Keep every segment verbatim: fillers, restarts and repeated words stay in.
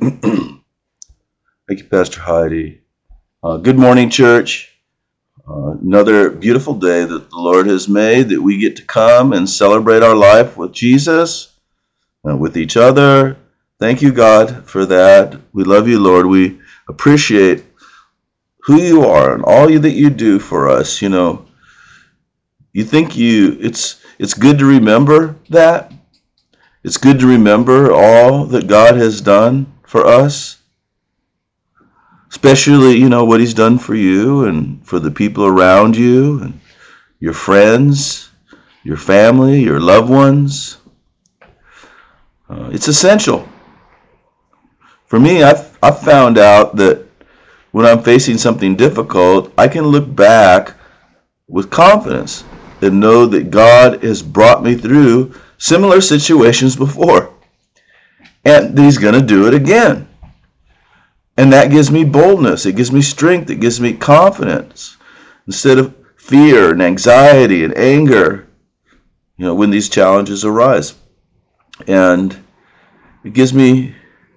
Thank you, Pastor Heidi. Uh, good morning, church. Uh, another beautiful day that the Lord has made that we get to come and celebrate our life with Jesus and with each other. Thank you, God, for that. We love you, Lord. We appreciate who you are and all that you do for us. You know, you think you it's it's good to remember that. It's good to remember all that God has done for us, especially, you know, what he's done for you and for the people around you and your friends, your family, your loved ones. Uh, it's essential. For me, I've, I've found out that when I'm facing something difficult, I can look back with confidence and know that God has brought me through similar situations before and that he's going to do it again. And that gives me boldness. It gives me strength. It gives me confidence instead of fear and anxiety and anger, you know, when these challenges arise. And it gives me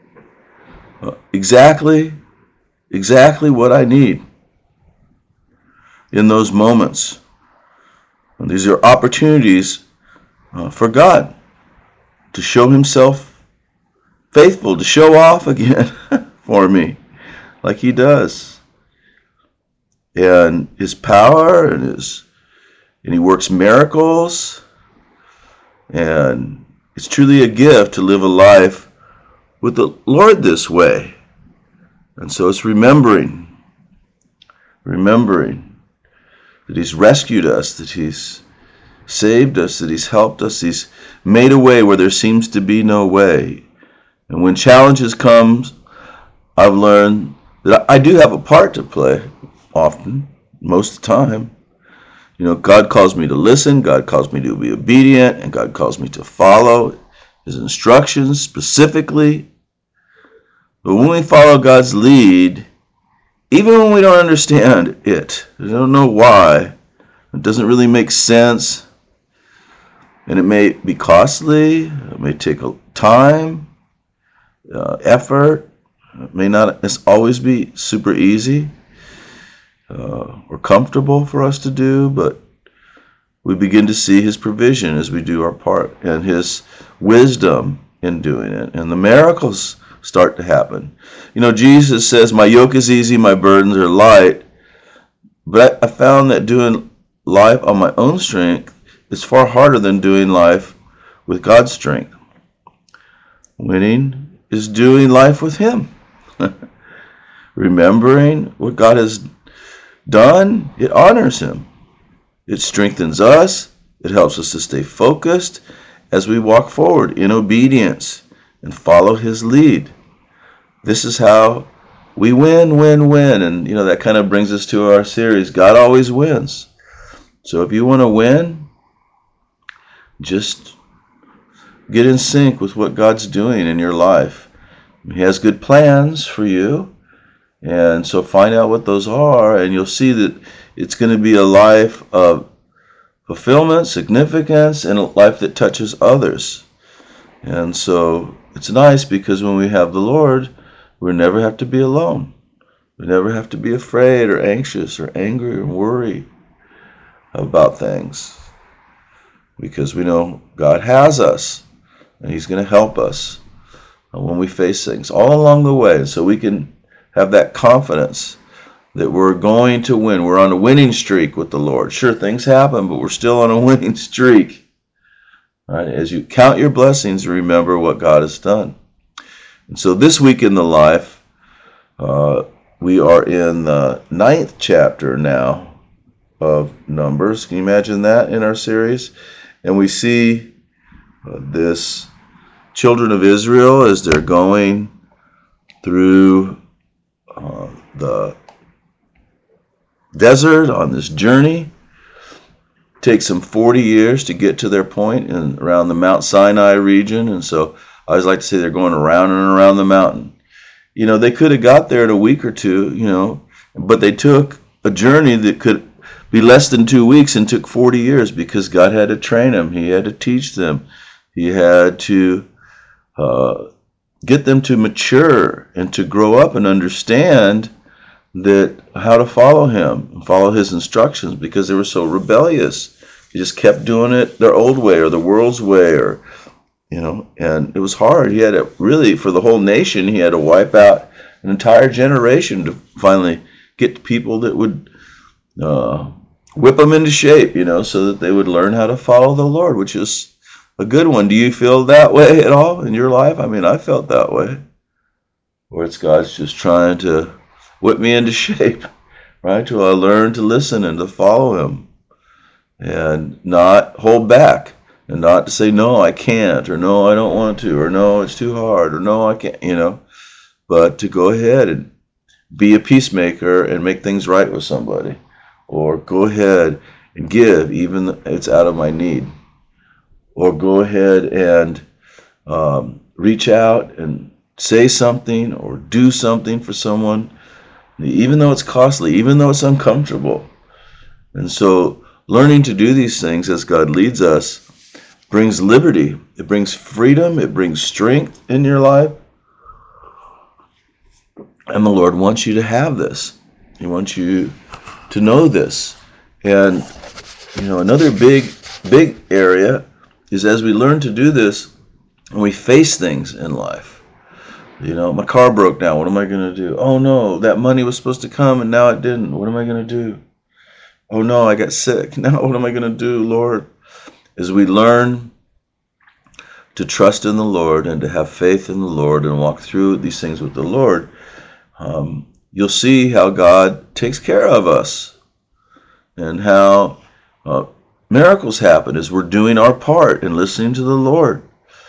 exactly, exactly what I need in those moments. And these are opportunities uh, for God to show himself faithful, to show off again for me like he does. And his power and his and he works miracles, and it's truly a gift to live a life with the Lord this way. And so it's remembering, remembering that he's rescued us, that he's saved us, that he's helped us, he's made a way where there seems to be no way. And when challenges come, I've learned that I do have a part to play often, most of the time. You know, God calls me to listen, God calls me to be obedient, and God calls me to follow his instructions specifically. But when we follow God's lead, even when we don't understand it, we don't know why, it doesn't really make sense, and it may be costly, it may take time, uh, effort, it may not always be super easy uh, or comfortable for us to do, but we begin to see his provision as we do our part and his wisdom in doing it. And the miracles start to happen. You know, Jesus says, my yoke is easy, my burdens are light. But I found that doing life on my own strength is far harder than doing life with God's strength. Winning is doing life with him. Remembering what God has done, it honors him. It strengthens us. It helps us to stay focused as we walk forward in obedience and follow his lead. This is how we win, win, win. And, you know, that kind of brings us to our series, God Always Wins. So if you want to win, just get in sync with what God's doing in your life. He has good plans for you. And so find out what those are, and you'll see that it's going to be a life of fulfillment, significance, and a life that touches others. And so it's nice because when we have the Lord, we never have to be alone. We never have to be afraid or anxious or angry or worry about things, because we know God has us and he's going to help us when we face things all along the way. So we can have that confidence that we're going to win. We're on a winning streak with the Lord. Sure, things happen, but we're still on a winning streak. All right? As you count your blessings, remember what God has done. And so this week in the life, uh, we are in the ninth chapter now of Numbers. Can you imagine that in our series? And we see uh, this children of Israel as they're going through uh, the desert on this journey. It takes them forty years to get to their point in around the Mount Sinai region, and so I always like to say they're going around and around the mountain. You know, they could have got there in a week or two, you know, but they took a journey that could be less than two weeks and took forty years because God had to train them. He had to teach them. He had to uh, get them to mature and to grow up and understand that how to follow him, follow his instructions, because they were so rebellious. They just kept doing it their old way or the world's way, or you know, and it was hard. He had to really, for the whole nation, he had to wipe out an entire generation to finally get people that would uh, whip them into shape, you know, so that they would learn how to follow the Lord, which is a good one. Do you feel that way at all in your life? I mean, I felt that way, where it's God's just trying to whip me into shape, right? Till I learn to listen and to follow him and not hold back and not to say, no, I can't, or no, I don't want to, or no, it's too hard, or no, I can't, you know, but to go ahead and be a peacemaker and make things right with somebody, or go ahead and give even if it's out of my need, or go ahead and um, reach out and say something or do something for someone, even though it's costly, even though it's uncomfortable. And so learning to do these things as God leads us brings liberty. It brings freedom. It brings strength in your life. And the Lord wants you to have this. He wants you to know this. And, you know, another big, big area is as we learn to do this and we face things in life. You know, my car broke down. What am I going to do? Oh, no, that money was supposed to come and now it didn't. What am I going to do? Oh, no, I got sick. Now what am I going to do, Lord? As we learn to trust in the Lord and to have faith in the Lord and walk through these things with the Lord, um, you'll see how God takes care of us and how uh, miracles happen as we're doing our part and listening to the Lord.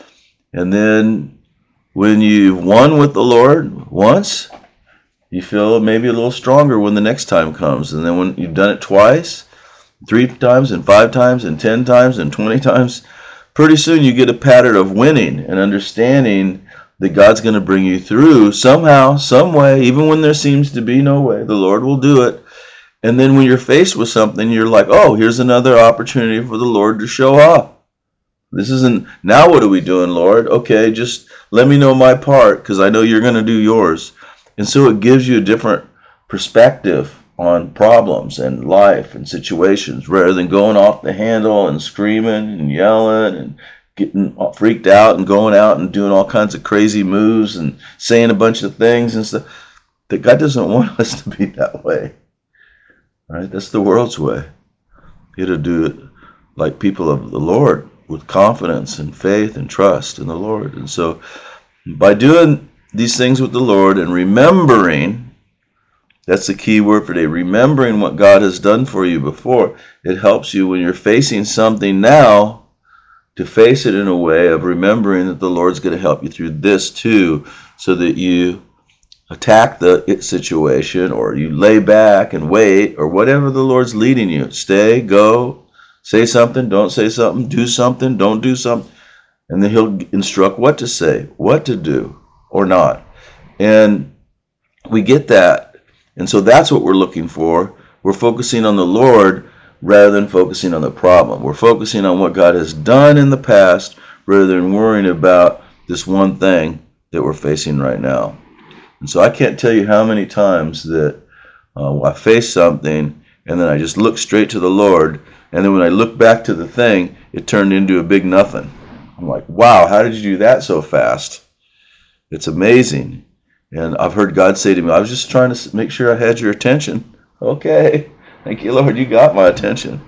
And then when you've won with the Lord once, you feel maybe a little stronger when the next time comes. And then when you've done it twice, three times, and five times, and ten times, and twenty times, pretty soon you get a pattern of winning and understanding that God's going to bring you through somehow, some way, even when there seems to be no way. The Lord will do it. And then when you're faced with something, you're like, oh, here's another opportunity for the Lord to show up. This isn't, now what are we doing, Lord? Okay, just let me know my part because I know you're going to do yours. And so it gives you a different perspective on problems and life and situations rather than going off the handle and screaming and yelling and getting freaked out and going out and doing all kinds of crazy moves and saying a bunch of things and stuff. That God doesn't want us to be that way. Right? That's the world's way. You got to do it like people of the Lord with confidence and faith and trust in the Lord. And so by doing these things with the Lord and remembering, that's the key word for today, remembering what God has done for you before, it helps you when you're facing something now to face it in a way of remembering that the Lord's going to help you through this too, so that you attack the situation or you lay back and wait or whatever the Lord's leading you. Stay, go, say something, don't say something, do something, don't do something. And then he'll instruct what to say, what to do or not. And we get that. And so that's what we're looking for. We're focusing on the Lord rather than focusing on the problem. We're focusing on what God has done in the past rather than worrying about this one thing that we're facing right now. And so I can't tell you how many times that uh, I face something and then I just look straight to the Lord, and then when I look back to the thing, it turned into a big nothing. I'm like, wow, how did you do that so fast? It's amazing. And I've heard God say to me, I was just trying to make sure I had your attention. Okay, thank you, Lord, you got my attention.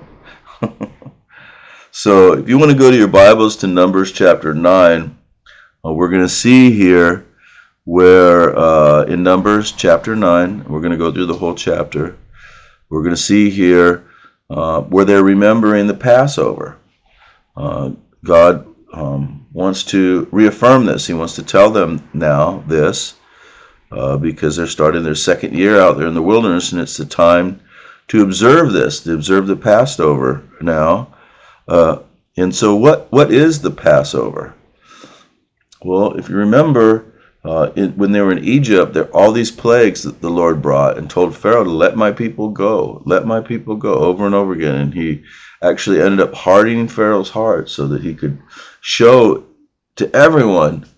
So if you want to go to your Bibles to Numbers chapter nine, uh, we're going to see here where uh, in Numbers chapter nine, we're going to go through the whole chapter. We're going to see here uh, where they're remembering the Passover. Uh, God um, wants to reaffirm this. He wants to tell them now this uh, because they're starting their second year out there in the wilderness, and it's the time to observe this, to observe the Passover now. Uh, and so what, what is the Passover? Well, if you remember, Uh, in, when they were in Egypt, there all these plagues that the Lord brought and told Pharaoh to let my people go, let my people go over and over again. And he actually ended up hardening Pharaoh's heart so that he could show to everyone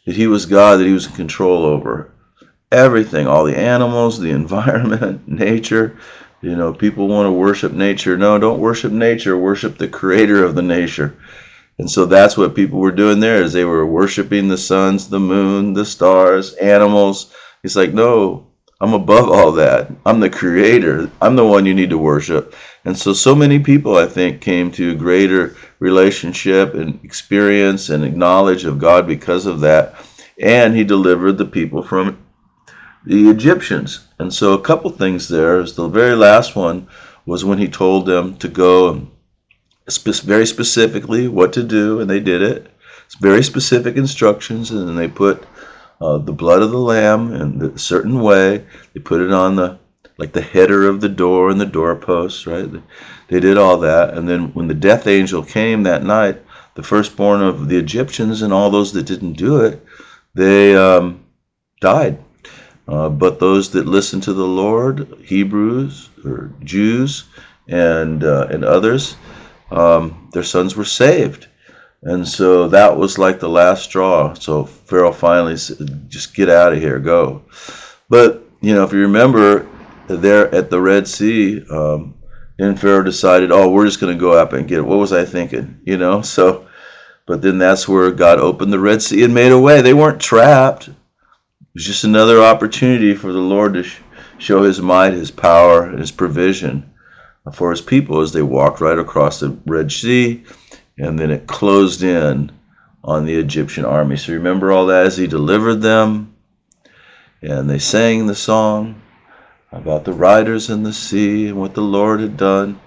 that he was God, that he was in control over everything, all the animals, the environment, nature. You know, people want to worship nature. No, don't worship nature. Worship the creator of the nature. And so that's what people were doing there, is they were worshiping the suns, the moon, the stars, animals. He's like, no, I'm above all that. I'm the creator. I'm the one you need to worship. And so, so many people, I think, came to a greater relationship and experience and knowledge of God because of that. And he delivered the people from the Egyptians. And so a couple things there is the very last one was when he told them to go and spe- very specifically what to do, and they did it. It's very specific instructions, and then they put uh, the blood of the lamb in a certain way. They put it on the like the header of the door and the doorposts, right? They, they did all that, and then when the death angel came that night, the firstborn of the Egyptians and all those that didn't do it, they um, died. Uh, but those that listened to the Lord, Hebrews or Jews, and uh, and others, um, their sons were saved. And so that was like the last straw. So Pharaoh finally said, just get out of here, go. But, you know, if you remember, there at the Red Sea, um, then Pharaoh decided, oh, we're just going to go up and get it. What was I thinking? You know, so, but then that's where God opened the Red Sea and made a way. They weren't trapped. It was just another opportunity for the Lord to sh- show his might, his power, his provision for his people as they walked right across the Red Sea, and then it closed in on the Egyptian army. So remember all that as he delivered them, and they sang the song about the riders in the sea and what the Lord had done.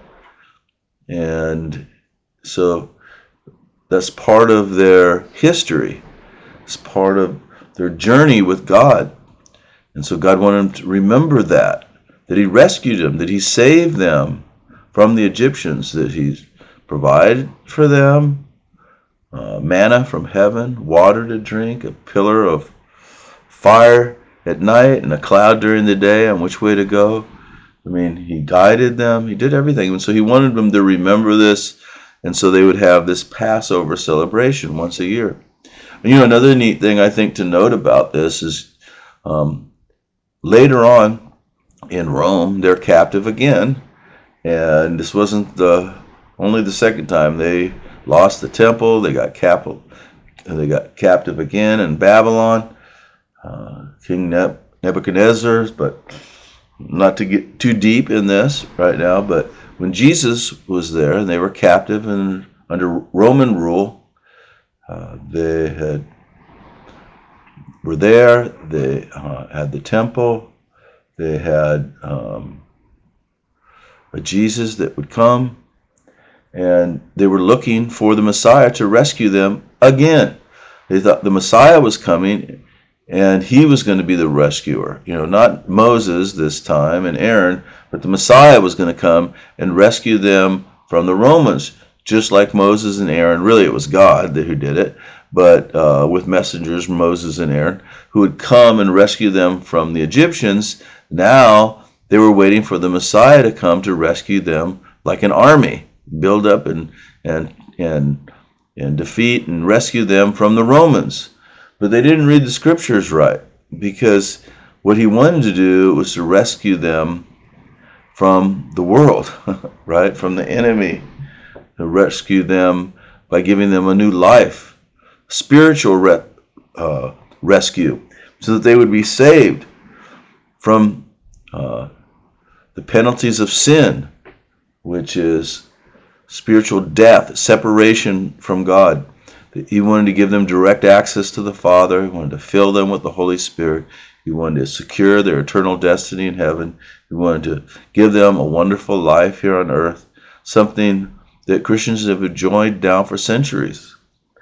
And so that's part of their history. It's part of their journey with God. And so God wanted them to remember that, that he rescued them, that he saved them from the Egyptians, that he provided for them uh, manna from heaven, water to drink, a pillar of fire at night, and a cloud during the day on which way to go. I mean, he guided them, he did everything. And so he wanted them to remember this, and so they would have this Passover celebration once a year. And, you know, another neat thing I think to note about this is um, later on in Rome, they're captive again. And this wasn't the only the second time they lost the temple. They got captive. They got captive again in Babylon. Uh, King Nebuchadnezzar. But not to get too deep in this right now. But when Jesus was there and they were captive and under Roman rule, uh, they had were there. They uh, had the temple. They had um, a Jesus that would come. And they were looking for the Messiah to rescue them again. They thought the Messiah was coming and he was going to be the rescuer. You know, not Moses this time and Aaron, but the Messiah was going to come and rescue them from the Romans, just like Moses and Aaron. Really, it was God who did it, but uh, with messengers, Moses and Aaron, who would come and rescue them from the Egyptians. Now they were waiting for the Messiah to come to rescue them like an army, build up and and and and defeat and rescue them from the Romans. But they didn't read the scriptures right, because what he wanted to do was to rescue them from the world, right? From the enemy, to rescue them by giving them a new life, spiritual re- uh, rescue, so that they would be saved from uh, the penalties of sin, which is spiritual death, separation from God. He wanted to give them direct access to the Father. He wanted to fill them with the Holy Spirit. He wanted to secure their eternal destiny in heaven. He wanted to give them a wonderful life here on earth, something that Christians have enjoyed now for centuries.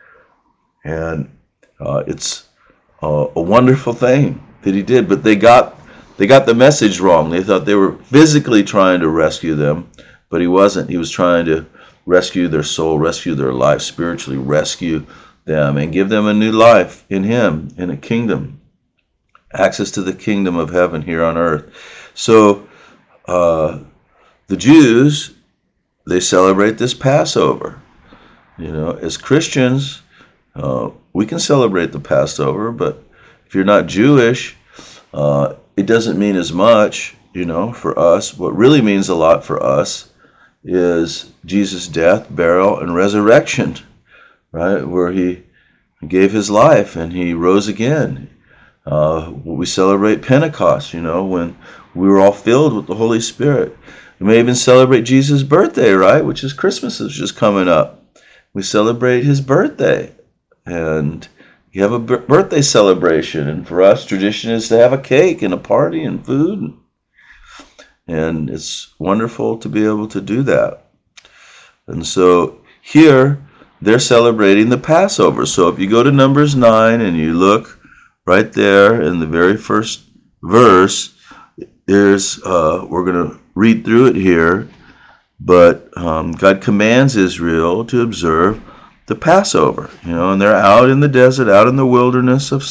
And uh, it's uh, a wonderful thing that he did. But they got they got the message wrong. They thought they were physically trying to rescue them, but he wasn't. He was trying to rescue their soul, rescue their life, spiritually rescue them, and give them a new life in him, in a kingdom, access to the kingdom of heaven here on earth. So uh, the Jews, they celebrate this Passover. You know, as Christians, uh, we can celebrate the Passover, but if you're not Jewish, uh, it doesn't mean as much, you know, for us. What really means a lot for us is Jesus' death, burial, and resurrection, right? Where he gave his life and he rose again. Uh, we celebrate Pentecost, you know, when we were all filled with the Holy Spirit. We may even celebrate Jesus' birthday, right? Which is Christmas is just coming up. We celebrate his birthday, and you have a b- birthday celebration. And for us, tradition is to have a cake and a party and food, and it's wonderful to be able to do that. And so here, they're celebrating the Passover. So if you go to Numbers nine and you look right there in the very first verse, there's uh, we're going to read through it here, but um, God commands Israel to observe the Passover, you know, and they're out in the desert, out in the wilderness of